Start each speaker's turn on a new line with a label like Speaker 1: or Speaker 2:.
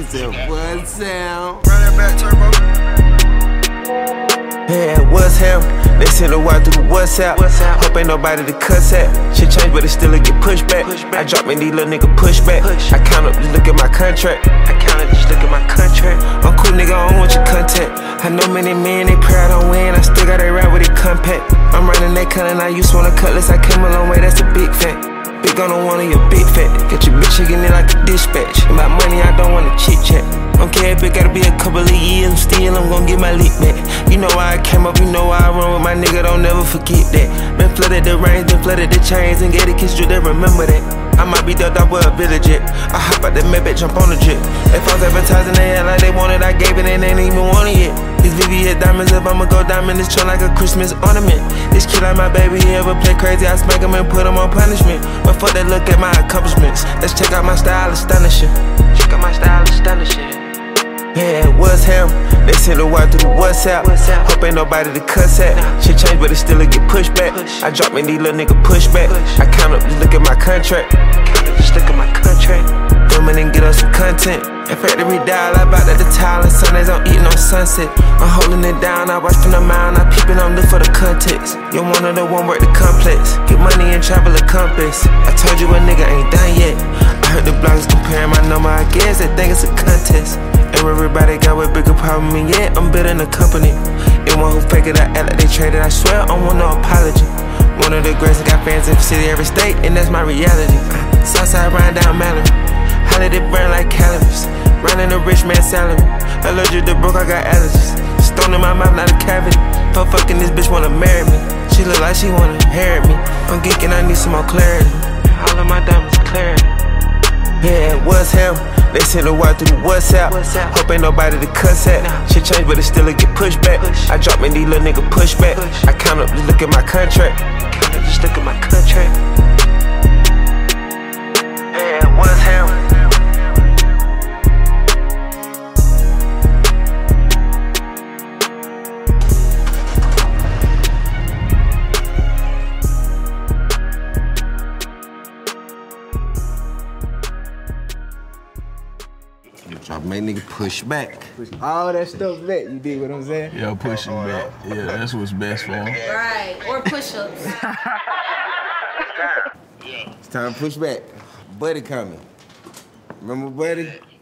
Speaker 1: said, what sound?
Speaker 2: Run that back, turbo.
Speaker 3: Yeah, what's him? They send a wire through the WhatsApp. Hope ain't nobody to cuss at. Shit change, but it still get pushed back. I drop me, these little nigga push back. I count up, just look at my contract. I'm cool, nigga, I don't want your contact. I know many men, they proud on win. I still got that rap with it compact. I'm running that cut and I used one of cutlass. I came a long way, that's a big fact. Big on the one of your big fat. Got your bitch shaking it like a dispatch. About money, I don't wanna chit chat. Don't care if it gotta be a couple of years, I'm gon' get my leak back. You know why I came up, you know why I run with my nigga, don't never forget that. Been flooded the range, been flooded the chains, and get a kiss you, they remember that. I might be ducked off with a village jet. I hop out the Maybach, jump on the jet. They false advertising, they act like they want it, I gave it and they ain't even want it yet. These VVS diamonds, if I'ma go diamond, this chill like a Christmas ornament. This kid like my baby, he ever play crazy, I smack him and put him on punishment. But fuck that, look at my accomplishments. Let's check out my style, astonishing. Check out my style, astonishing. Yeah, what's him? They send a wire through the WhatsApp. Hope ain't nobody to cuss at. Shit change, but it still get pushed back. I drop me, these little nigga push back. I count up, just look at my contract. Filming and get us some content. In factory dial, I bout at the tile, and Sundays I'm eating on sunset. I'm holding it down, I watch from the mound, I peeping, I'm looking for the context. You're one of the one work the complex. Get money and travel a compass. I told you a nigga ain't done yet. I heard the bloggers comparing my number, I guess they think it's a contest. And everybody got a bigger problem, and yet I'm building a company. Anyone who fake it, I act like they traded, I swear I don't want no apology. One of the greatest, got fans in the city, every state, and that's my reality. Southside riding down Mallory. Holiday burn like calories. Running a rich man's salary. Allergic to broke, I got allergies. Stone in my mouth, not a cavity. Fucking this bitch wanna marry me. She look like she wanna inherit me. I'm geeking, I need some more clarity. All of my diamonds clarity. Yeah, what's him? They send a wire through the WhatsApp. Hope ain't nobody to cuss at. Shit change, but it still get pushed back. I drop me, these little nigga push back. I count up, just look at my contract. Yeah, what's him?
Speaker 1: Drop my nigga push back.
Speaker 4: All that stuff back, you dig what I'm saying?
Speaker 5: Yeah, pushing back. Yeah, that's what's best for him.
Speaker 6: Right, or push-ups.
Speaker 1: It's time to push back. Buddy coming. Remember Buddy?